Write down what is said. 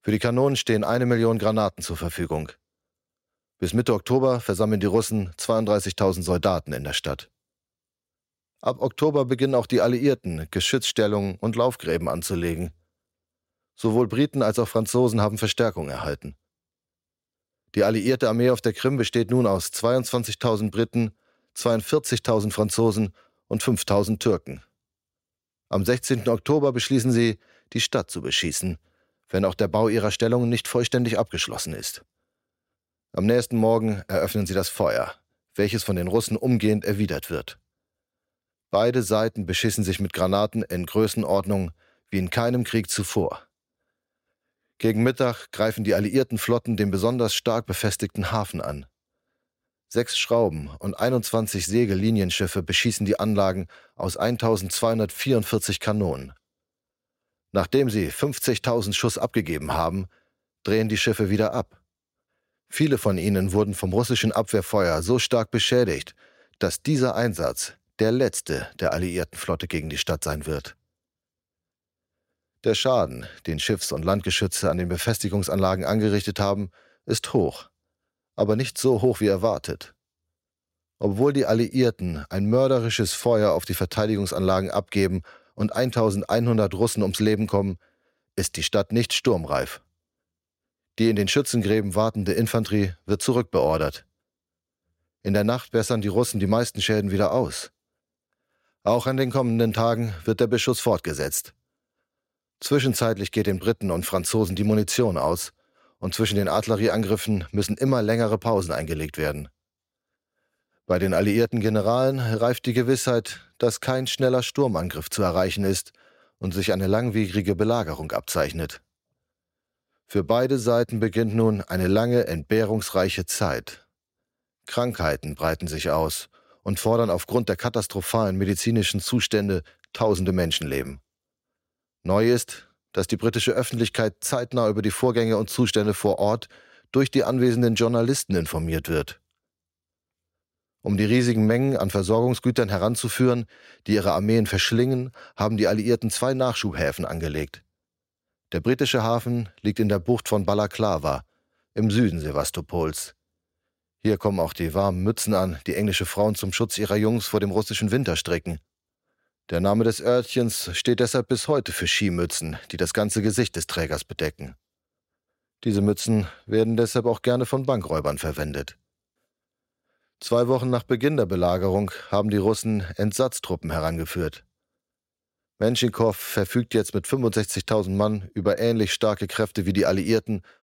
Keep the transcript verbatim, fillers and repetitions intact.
Für die Kanonen stehen eine Million Granaten zur Verfügung. Bis Mitte Oktober versammeln die Russen zweiunddreißigtausend Soldaten in der Stadt. Ab Oktober beginnen auch die Alliierten, Geschützstellungen und Laufgräben anzulegen. Sowohl Briten als auch Franzosen haben Verstärkung erhalten. Die alliierte Armee auf der Krim besteht nun aus zweiundzwanzigtausend Briten, zweiundvierzigtausend Franzosen und fünftausend Türken. Am sechzehnten Oktober beschließen sie, die Stadt zu beschießen, wenn auch der Bau ihrer Stellungen nicht vollständig abgeschlossen ist. Am nächsten Morgen eröffnen sie das Feuer, welches von den Russen umgehend erwidert wird. Beide Seiten beschießen sich mit Granaten in Größenordnung wie in keinem Krieg zuvor. Gegen Mittag greifen die alliierten Flotten den besonders stark befestigten Hafen an. Sechs Schrauben- und einundzwanzig Segellinienschiffe beschießen die Anlagen aus eintausendzweihundertvierundvierzig Kanonen. Nachdem sie fünfzigtausend Schuss abgegeben haben, drehen die Schiffe wieder ab. Viele von ihnen wurden vom russischen Abwehrfeuer so stark beschädigt, dass dieser Einsatz der letzte der alliierten Flotte gegen die Stadt sein wird. Der Schaden, den Schiffs- und Landgeschütze an den Befestigungsanlagen angerichtet haben, ist hoch, aber nicht so hoch wie erwartet. Obwohl die Alliierten ein mörderisches Feuer auf die Verteidigungsanlagen abgeben und eintausendeinhundert Russen ums Leben kommen, ist die Stadt nicht sturmreif. Die in den Schützengräben wartende Infanterie wird zurückbeordert. In der Nacht bessern die Russen die meisten Schäden wieder aus. Auch an den kommenden Tagen wird der Beschuss fortgesetzt. Zwischenzeitlich geht den Briten und Franzosen die Munition aus und zwischen den Artillerieangriffen müssen immer längere Pausen eingelegt werden. Bei den alliierten Generalen reift die Gewissheit, dass kein schneller Sturmangriff zu erreichen ist und sich eine langwierige Belagerung abzeichnet. Für beide Seiten beginnt nun eine lange, entbehrungsreiche Zeit. Krankheiten breiten sich aus und fordern aufgrund der katastrophalen medizinischen Zustände tausende Menschenleben. Neu ist, dass die britische Öffentlichkeit zeitnah über die Vorgänge und Zustände vor Ort durch die anwesenden Journalisten informiert wird. Um die riesigen Mengen an Versorgungsgütern heranzuführen, die ihre Armeen verschlingen, haben die Alliierten zwei Nachschubhäfen angelegt. Der britische Hafen liegt in der Bucht von Balaklava, im Süden Sewastopols. Hier kommen auch die warmen Mützen an, die englische Frauen zum Schutz ihrer Jungs vor dem russischen Winter stricken. Der Name des Örtchens steht deshalb bis heute für Skimützen, die das ganze Gesicht des Trägers bedecken. Diese Mützen werden deshalb auch gerne von Bankräubern verwendet. Zwei Wochen nach Beginn der Belagerung haben die Russen Entsatztruppen herangeführt. Menschikow verfügt jetzt mit fünfundsechzigtausend Mann über ähnlich starke Kräfte wie die Alliierten